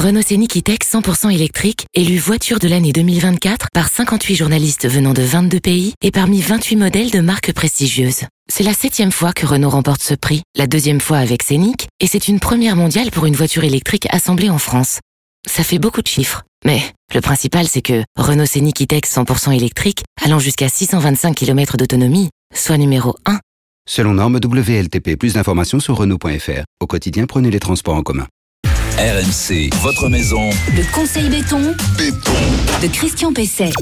Renault Scénic E-Tech 100% électrique, élu voiture de l'année 2024 par 58 journalistes venant de 22 pays et parmi 28 modèles de marques prestigieuses. C'est la 7e fois que Renault remporte ce prix, la 2e fois avec Scénic, et c'est une première mondiale pour une voiture électrique assemblée en France. Ça fait beaucoup de chiffres, mais le principal c'est que Renault Scénic E-Tech 100% électrique, allant jusqu'à 625 km d'autonomie, soit numéro 1. Selon norme WLTP, plus d'informations sur Renault.fr. Au quotidien, prenez les transports en commun. RMC, votre maison. Le conseil béton de Christian Pesset.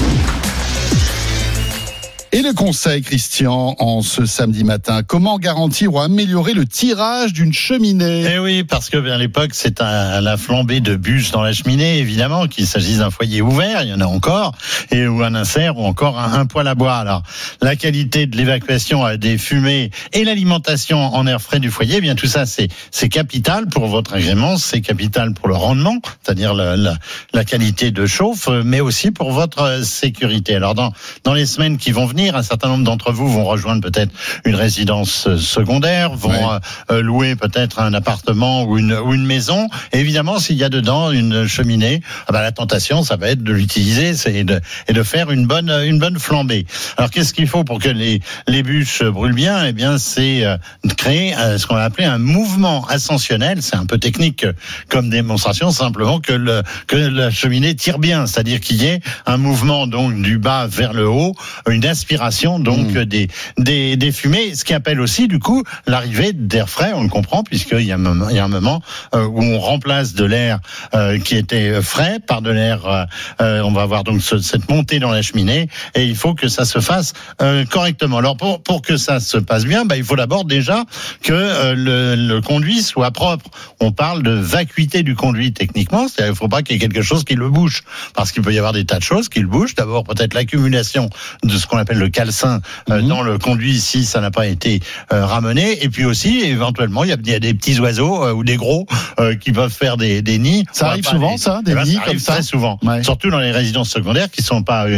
Et le conseil, Christian, en ce samedi matin, comment garantir ou améliorer le tirage d'une cheminée ? Eh oui, parce que à l'époque, c'est la flambée de bûches dans la cheminée, évidemment, qu'il s'agisse d'un foyer ouvert, il y en a encore, ou un insert, ou encore un poêle à bois. Alors, la qualité de l'évacuation des fumées et l'alimentation en air frais du foyer, eh bien tout ça, c'est capital pour votre agrément, c'est capital pour le rendement, c'est-à-dire la qualité de chauffe, mais aussi pour votre sécurité. Alors, dans les semaines qui vont venir, un certain nombre d'entre vous vont rejoindre peut-être une résidence secondaire, vont louer peut-être un appartement ou une maison. Et évidemment, s'il y a dedans une cheminée, la tentation, ça va être de l'utiliser et de faire une bonne flambée. Alors, qu'est-ce qu'il faut pour que les bûches brûlent bien ? Eh bien, c'est créer ce qu'on va appeler un mouvement ascensionnel. C'est un peu technique comme démonstration, simplement que la cheminée tire bien, c'est-à-dire qu'il y ait un mouvement donc du bas vers le haut, une aspiration donc des fumées, ce qui appelle aussi du coup l'arrivée d'air frais. On le comprend puisqu'il y a un moment où on remplace de l'air qui était frais par de l'air. On va avoir donc cette montée dans la cheminée et il faut que ça se fasse correctement. Alors pour que ça se passe bien, il faut d'abord déjà que le conduit soit propre. On parle de vacuité du conduit techniquement, c'est-à-dire il ne faut pas qu'il y ait quelque chose qui le bouche, parce qu'il peut y avoir des tas de choses qui le bouchent. D'abord peut-être l'accumulation de ce qu'on appelle le calcin dans le conduit si ça n'a pas été ramené, et puis aussi éventuellement il y a des petits oiseaux ou des gros qui peuvent faire des nids. Ça arrive souvent, des nids ça comme ça. Très souvent, surtout dans les résidences secondaires qui sont pas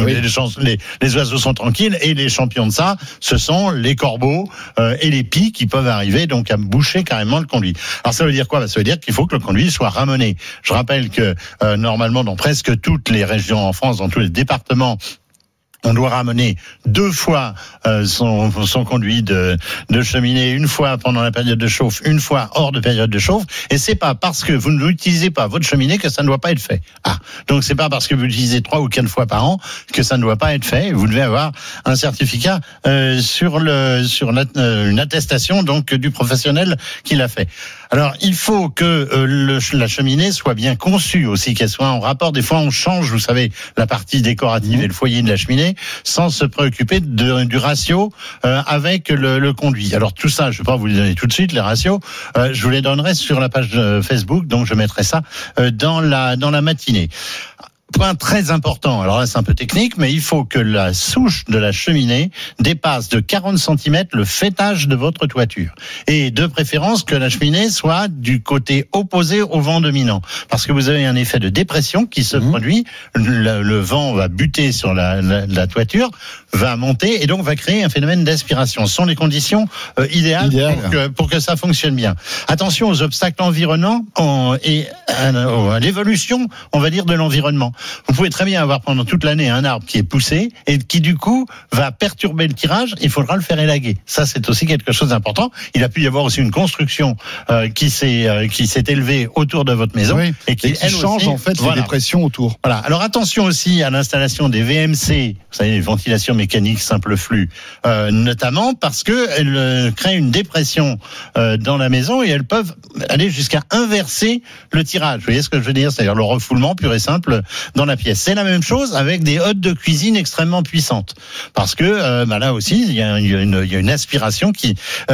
les oiseaux sont tranquilles, et les champions de ça, ce sont les corbeaux et les pies qui peuvent arriver donc à boucher carrément le conduit. Alors ça veut dire quoi ? Ça veut dire qu'il faut que le conduit soit ramené. Je rappelle que normalement dans presque toutes les régions en France, dans tous les départements, on doit ramener 2 fois son conduit de cheminée, une fois pendant la période de chauffe, une fois hors de période de chauffe. Et c'est pas parce que vous n'utilisez pas votre cheminée que ça ne doit pas être fait. Donc c'est pas parce que vous l'utilisez 3 ou 4 fois par an que ça ne doit pas être fait. Vous devez avoir un certificat sur une attestation donc du professionnel qui l'a fait. Alors il faut que la cheminée soit bien conçue aussi, qu'elle soit en rapport. Des fois on change, vous savez, la partie décorative et le foyer de la cheminée sans se préoccuper du ratio avec le conduit. Alors tout ça, je ne vais pas vous les donner tout de suite, les ratios, je vous les donnerai sur la page Facebook, donc je mettrai ça dans la matinée. Point très important, alors là c'est un peu technique, mais il faut que la souche de la cheminée dépasse de 40 cm le faîtage de votre toiture. Et de préférence que la cheminée soit du côté opposé au vent dominant. Parce que vous avez un effet de dépression qui se produit, le vent va buter sur la toiture, va monter et donc va créer un phénomène d'aspiration. Ce sont les conditions idéales pour que ça fonctionne bien. Attention aux obstacles environnants et à l'évolution, on va dire, de l'environnement. Vous pouvez très bien avoir pendant toute l'année un arbre qui est poussé et qui du coup va perturber le tirage. Il faudra le faire élaguer. Ça c'est aussi quelque chose d'important. Il a pu y avoir aussi une construction qui s'est élevée autour de votre maison et qui change aussi, en fait les pressions autour. Voilà. Alors attention aussi à l'installation des VMC, vous savez, les ventilations mécaniques simple flux, notamment parce que elles créent une dépression dans la maison et elles peuvent aller jusqu'à inverser le tirage. Vous voyez ce que je veux dire ? C'est-à-dire le refoulement pur et simple dans la pièce. C'est la même chose avec des hottes de cuisine extrêmement puissantes, parce que là aussi il y a une aspiration qui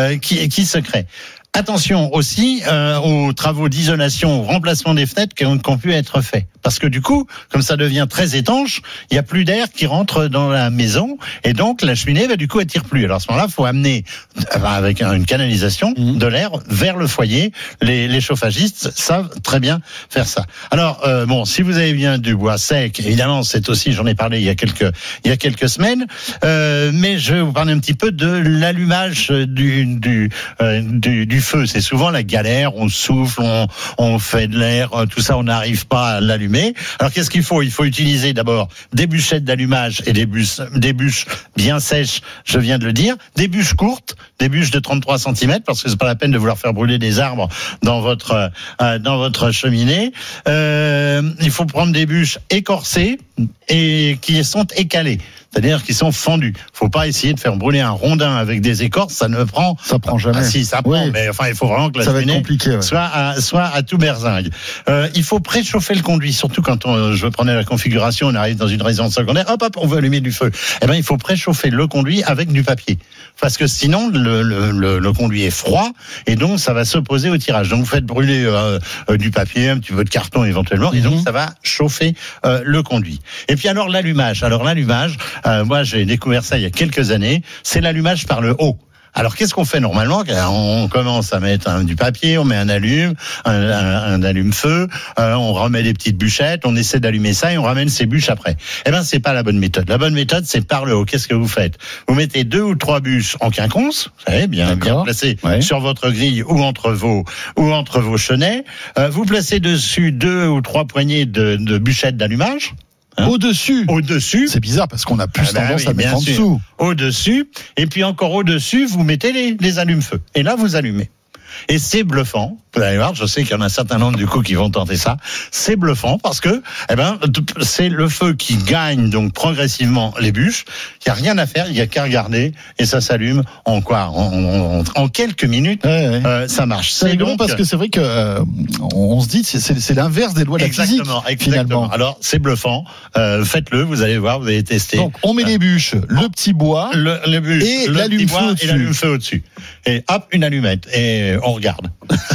se crée. Attention aussi aux travaux d'isolation, au remplacement des fenêtres qui ont pu être faits. Parce que du coup, comme ça devient très étanche, il n'y a plus d'air qui rentre dans la maison et donc la cheminée va du coup attire plus. Alors à ce moment-là, il faut amener avec une canalisation de l'air vers le foyer. Les chauffagistes savent très bien faire ça. Alors si vous avez bien du bois sec, évidemment, c'est aussi, j'en ai parlé il y a quelques semaines, mais je vais vous parler un petit peu de l'allumage du feu, c'est souvent la galère. On souffle, on fait de l'air, tout ça, on n'arrive pas à l'allumer. Alors qu'est-ce qu'il faut ? Il faut utiliser d'abord des bûchettes d'allumage et des bûches bien sèches, je viens de le dire, des bûches courtes, des bûches de 33 cm, parce que c'est pas la peine de vouloir faire brûler des arbres dans votre cheminée. Il faut prendre des bûches écorcées et qui sont écalées, c'est-à-dire qui sont fendues. Faut pas essayer de faire brûler un rondin avec des écorces, ça prend jamais. Ah si, ça prend, mais enfin il faut vraiment que la cheminée soit à tout berzingue. Il faut préchauffer le conduit, surtout quand je prenais la configuration, on arrive dans une résidence secondaire, hop, on veut allumer du feu. Eh ben il faut préchauffer le conduit avec du papier, parce que sinon le conduit est froid et donc ça va s'opposer au tirage. Donc vous faites brûler du papier, un petit peu de carton éventuellement, et donc ça va chauffer le conduit. Et puis alors l'allumage. Moi j'ai découvert ça il y a quelques années, c'est l'allumage par le haut. Alors qu'est-ce qu'on fait normalement ? On commence à mettre du papier, on met un allume-feu, on remet des petites bûchettes, on essaie d'allumer ça et on ramène ces bûches après. Eh ben c'est pas la bonne méthode. La bonne méthode c'est par le haut. Qu'est-ce que vous faites ? Vous mettez 2 ou 3 bûches en quinconce, vous savez, bien placées sur votre grille ou entre vos chenets. Vous placez dessus 2 ou 3 poignées de bûchettes d'allumage. Au-dessus. C'est bizarre parce qu'on a plus tendance à mettre en dessous. Au-dessus. Et puis encore au-dessus, vous mettez les allumes-feu. Et là, vous allumez. Et c'est bluffant. Vous allez voir, je sais qu'il y en a un certain nombre du coup qui vont tenter ça. C'est bluffant parce que, c'est le feu qui gagne donc progressivement les bûches. Il y a rien à faire, il y a qu'à regarder et ça s'allume en quelques minutes. Ça marche. C'est rigolo parce que c'est vrai que on se dit c'est l'inverse des lois de la physique. Exactement. Alors c'est bluffant. Faites-le, vous allez voir, vous allez tester. Donc on met les bûches, le petit bois, les bûches, et l'allume-feu au-dessus. Et hop, une allumette et on regarde.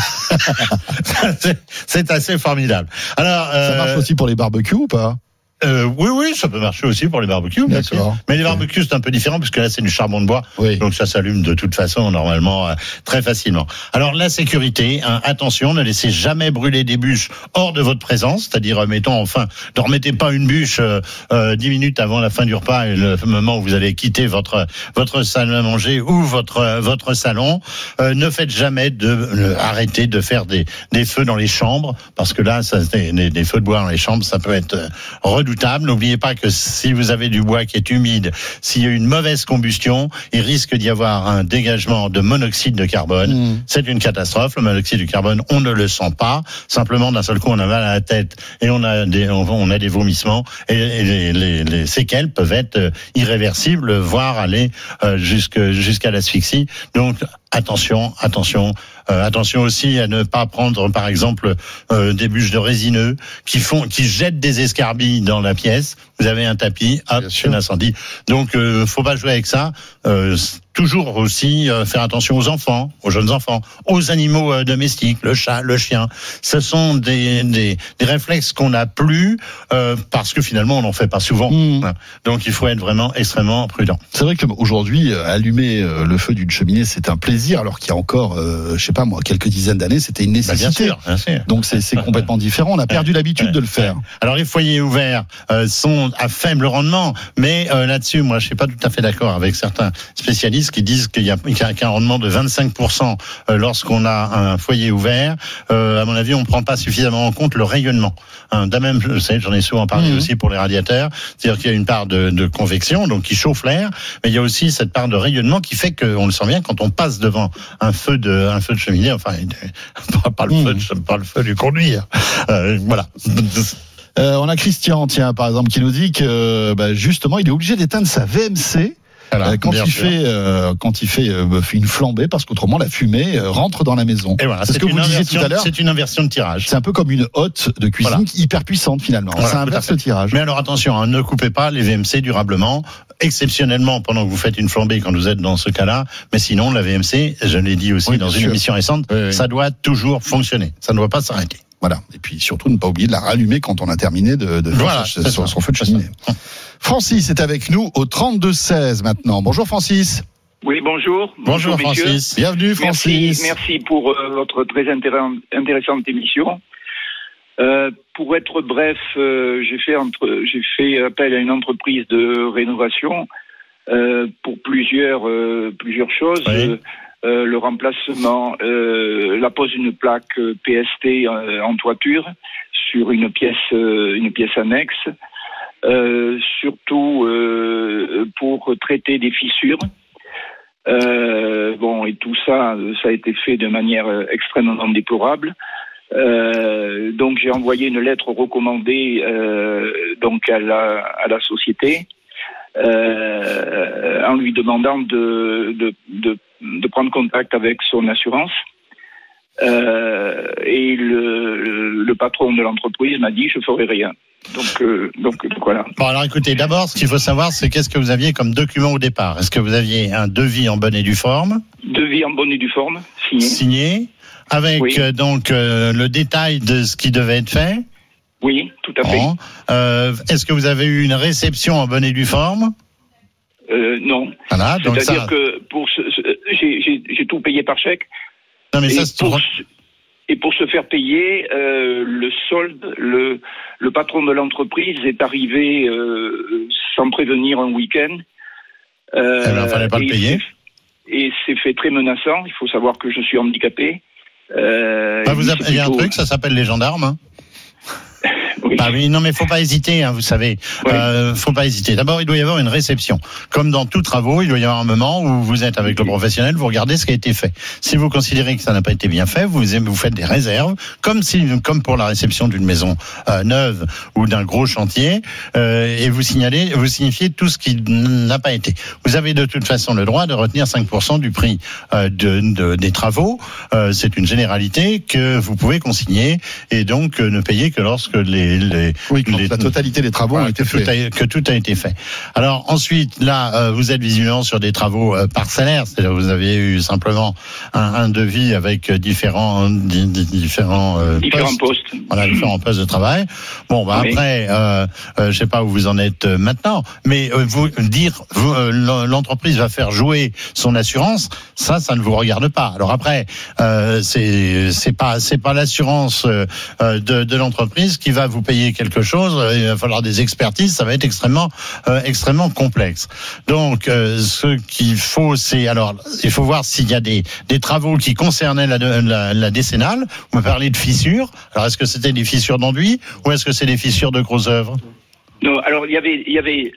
C'est assez formidable. Alors, ça marche aussi pour les barbecues ou pas ? Oui, ça peut marcher aussi pour les barbecues. D'accord. Mais les barbecues, c'est un peu différent puisque là, c'est du charbon de bois. Oui. Donc ça s'allume de toute façon, normalement, très facilement. Alors, la sécurité, attention, ne laissez jamais brûler des bûches hors de votre présence. C'est-à-dire, ne remettez pas une bûche 10 minutes avant la fin du repas et le moment où vous allez quitter votre salle à manger ou votre salon. Ne faites jamais arrêtez de faire des feux dans les chambres parce que là, des feux de bois dans les chambres, ça peut être redoutable. N'oubliez pas que si vous avez du bois qui est humide, s'il y a une mauvaise combustion, il risque d'y avoir un dégagement de monoxyde de carbone. C'est une catastrophe. Le monoxyde de carbone, on ne le sent pas. Simplement, d'un seul coup, on a mal à la tête et on a des vomissements et les séquelles peuvent être irréversibles, voire aller jusqu'à l'asphyxie. Donc, attention aussi à ne pas prendre par exemple des bûches de résineux qui jettent des escarbilles dans la pièce. Vous avez un tapis, hop, c'est un incendie. Donc faut pas jouer avec ça. Toujours aussi faire attention aux enfants, aux jeunes enfants, aux animaux domestiques, le chat, le chien. Ce sont des réflexes qu'on n'a plus parce que finalement on n'en fait pas souvent. Donc il faut être vraiment extrêmement prudent. C'est vrai qu'aujourd'hui allumer le feu d'une cheminée c'est un plaisir alors qu'il y a encore quelques dizaines d'années c'était une nécessité. Bien sûr. Donc c'est complètement différent. On a perdu l'habitude de le faire. Alors les foyers ouverts sont à faible rendement, mais là-dessus moi je suis pas tout à fait d'accord avec certains spécialistes qui disent qu'il y a un rendement de 25% lorsqu'on a un foyer ouvert. À mon avis, on ne prend pas suffisamment en compte le rayonnement. Même, j'en ai souvent parlé aussi pour les radiateurs, c'est-à-dire qu'il y a une part de convection, donc qui chauffe l'air, mais il y a aussi cette part de rayonnement qui fait qu'on le sent bien quand on passe devant un feu de cheminée, pas le feu du conduit. Voilà. On a Christian, par exemple, qui nous dit que justement, il est obligé d'éteindre sa VMC. Quand il fait une flambée, parce qu'autrement la fumée rentre dans la maison. Et voilà, c'est ce que vous disiez tout à l'heure. C'est une inversion de tirage. C'est un peu comme une hotte de cuisine hyper puissante finalement. Ça inverse le tirage. Mais alors attention, ne coupez pas les VMC durablement, exceptionnellement pendant que vous faites une flambée quand vous êtes dans ce cas-là. Mais sinon, la VMC, je l'ai dit aussi dans une émission récente, ça doit toujours fonctionner. Ça ne doit pas s'arrêter. Voilà. Et puis surtout ne pas oublier de la rallumer quand on a terminé de faire son feu de cheminée. Francis est avec nous au 32-16 maintenant. Bonjour Francis. Oui, bonjour. Bonjour Francis. Bienvenue Francis. Merci pour votre très intéressante émission. Pour être bref, j'ai fait appel à une entreprise de rénovation pour plusieurs choses. Oui. le remplacement, la pose d'une plaque PST en toiture sur une pièce annexe, surtout pour traiter des fissures. Et tout ça a été fait de manière extrêmement déplorable. Donc j'ai envoyé une lettre recommandée donc à la société en lui demandant de prendre contact avec son assurance. Et le patron de l'entreprise m'a dit je ferai rien. Donc voilà. Bon, alors écoutez, d'abord ce qu'il faut savoir c'est qu'est-ce que vous aviez comme document au départ. Est-ce que vous aviez un devis en bonne et due forme? Devis en bonne et due forme, signé avec oui. Le détail de ce qui devait être fait? Oui, tout à fait. Bon. Est-ce que vous avez eu une réception en bonne et due forme? Non. Voilà, donc c'est-à-dire que j'ai tout payé par chèque. Non, mais et pour se faire payer le solde, le patron de l'entreprise est arrivé sans prévenir un week-end. Il ne fallait pas le payer. Et c'est fait très menaçant. Il faut savoir que je suis handicapé. Il y a un truc, ça s'appelle les gendarmes. Hein. Oui. Bah oui, non mais faut pas hésiter, hein, vous savez. Oui. Faut pas hésiter. D'abord, il doit y avoir une réception. Comme dans tous travaux, il doit y avoir un moment où vous êtes avec le professionnel, vous regardez ce qui a été fait. Si vous considérez que ça n'a pas été bien fait, vous faites des réserves, comme pour la réception d'une maison neuve ou d'un gros chantier, et vous signifiez tout ce qui n'a pas été. Vous avez de toute façon le droit de retenir 5% du prix des travaux. C'est une généralité que vous pouvez consigner et donc ne payer que lorsque la totalité des travaux ont été faits. Que tout a été fait. Alors ensuite, là, vous êtes vigilant sur des travaux parcellaires, c'est-à-dire vous avez eu simplement un devis avec différents postes. Voilà, différents postes de travail. Bon, bah oui. Après, je sais pas où vous en êtes maintenant, mais l'entreprise va faire jouer son assurance, ça ne vous regarde pas. Alors après, c'est pas l'assurance de l'entreprise qui va vous payer quelque chose, il va falloir des expertises, ça va être extrêmement complexe. Donc ce qu'il faut, il faut voir s'il y a des travaux qui concernaient la décennale. Vous me parlez de fissures. Alors est-ce que c'était des fissures d'enduit ou est-ce que c'est des fissures de grosses œuvres? Non, alors il y avait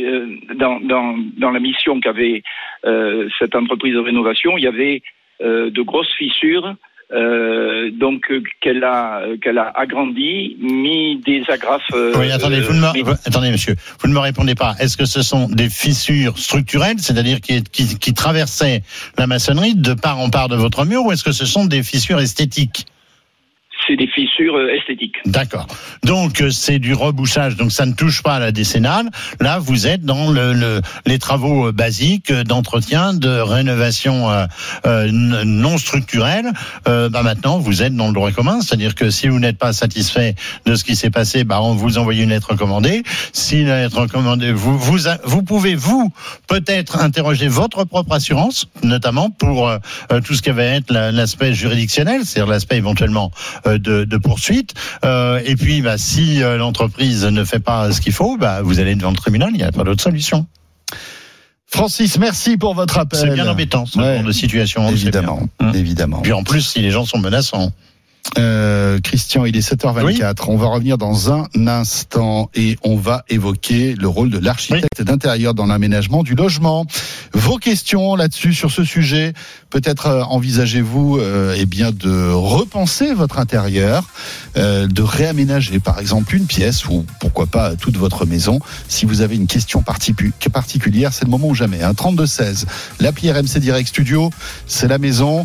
dans la mission qu'avait cette entreprise de rénovation, il y avait de grosses fissures. Donc qu'elle a agrandi, mis des agrafes. Oui, attendez, monsieur, vous ne me répondez pas. Est-ce que ce sont des fissures structurelles, c'est-à-dire qui traversaient la maçonnerie de part en part de votre mur, ou est-ce que ce sont des fissures esthétiques? C'est des fissures esthétiques. D'accord. Donc c'est du rebouchage, donc ça ne touche pas à la décennale. Là, vous êtes dans les travaux basiques d'entretien, de rénovation non structurelle. Maintenant, vous êtes dans le droit commun, c'est-à-dire que si vous n'êtes pas satisfait de ce qui s'est passé, on vous envoie une lettre recommandée. Si la lettre recommandée, vous pouvez peut-être interroger votre propre assurance, notamment pour tout ce qui va être l'aspect juridictionnel, c'est-à-dire l'aspect éventuellement de poursuite. Et puis, si l'entreprise ne fait pas ce qu'il faut, vous allez devant le tribunal, il n'y a pas d'autre solution. Francis, merci pour votre appel. C'est bien embêtant, ce genre de situation. Évidemment, évidemment. Puis en plus, si les gens sont menaçants. Christian, il est 7h24. Oui. On va revenir dans un instant et on va évoquer le rôle de l'architecte d'intérieur dans l'aménagement du logement. Vos questions là-dessus, sur ce sujet, peut-être envisagez-vous de repenser votre intérieur, de réaménager par exemple une pièce ou pourquoi pas toute votre maison. Si vous avez une question particulière, c'est le moment ou jamais. 32-16, l'appli RMC Direct Studio, c'est la maison.